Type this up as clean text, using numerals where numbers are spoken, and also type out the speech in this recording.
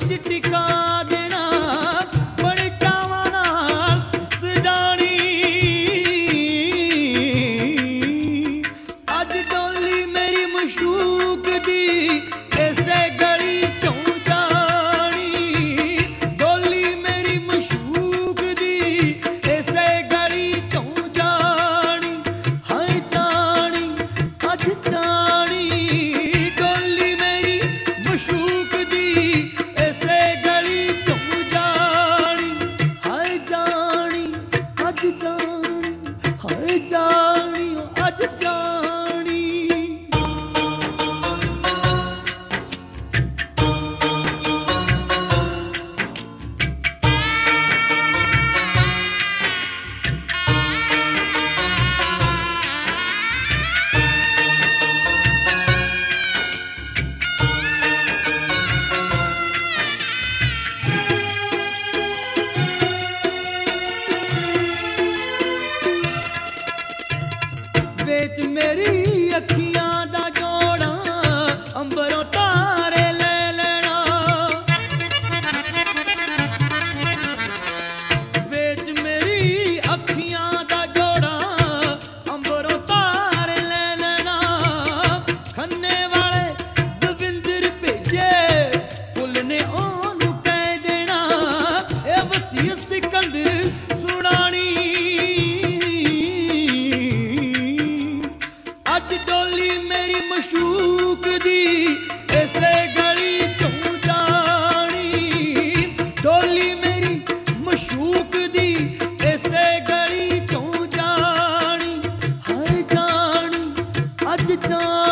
ਵਿੱਚ ਟਿਕਾ ਦੇਣਾ ਬੜੇ ਚਾਵਾਂ ਨਾਲ ਸਜਾਣੀ। ਅੱਜ ਡੋਲੀ ਮੇਰੀ ਮਸ਼ੂਕ ਦੀ ਇਸੇ ਗਲੀ ਚੋਂ ਜਾਣੀ। ਡੋਲੀ ਮੇਰੀ ਮਸ਼ੂਕ ਦੀ ਇਸੇ ਗਲੀ ਚੋਂ ਜਾਣੀ। ਹਾਏ ਜਾਣੀ ਅੱਜ ਜਾਣੀ ਡੋਲੀ ਮੇਰੀ ਮਸ਼ੂਕ ਦੀ ਇਸੇ ਗਲੀ ਚੋਂ ਜਾਣੀ। ਹਾਏ ਜਾਣੀ ਅੱਜ ਜਾਣੀ, ਹਾਏ ਜਾਣੀ ਅੱਜ ਜਾਣੀ। ਵੇਚ ਮੇਰੀ ਅੱਖੀਆਂ ਦਾ ਜੋੜਾ ਅੰਬਰੋਂ ਤਾਰੇ ਲੈ ਲੈਣਾ। ਵੇਚ ਮੇਰੀ ਅੱਖੀਆਂ ਦਾ ਜੋੜਾ ਅੰਬਰੋਂ ਤਾਰੇ ਲੈ ਲੈਣਾ। ਖੰਨੇ ਵਾਲੇ ਦਵਿੰਦਰ ਭੇਜੇ ਫੁੱਲ ਨੇ ਉਹਨੂੰ ਕਹਿ ਦੇਣਾ ਇਹ ਵਸੀਅਤ ਸਿਕੰਦਰ ਸੁਣਾਣੀ। ਅੱਜ ਡੋਲੀ ਮੇਰੀ ਮਸ਼ੂਕ ਦੀ ਇਸੇ ਗਲੀ ਚੋਂ ਜਾਣੀ। ਡੋਲੀ ਮੇਰੀ ਮਸ਼ੂਕ ਦੀ ਇਸੇ ਗਲੀ ਚੋਂ ਜਾਣੀ। ਹਾਏ ਜਾਣੀ ਅੱਜ ਜਾਣੀ।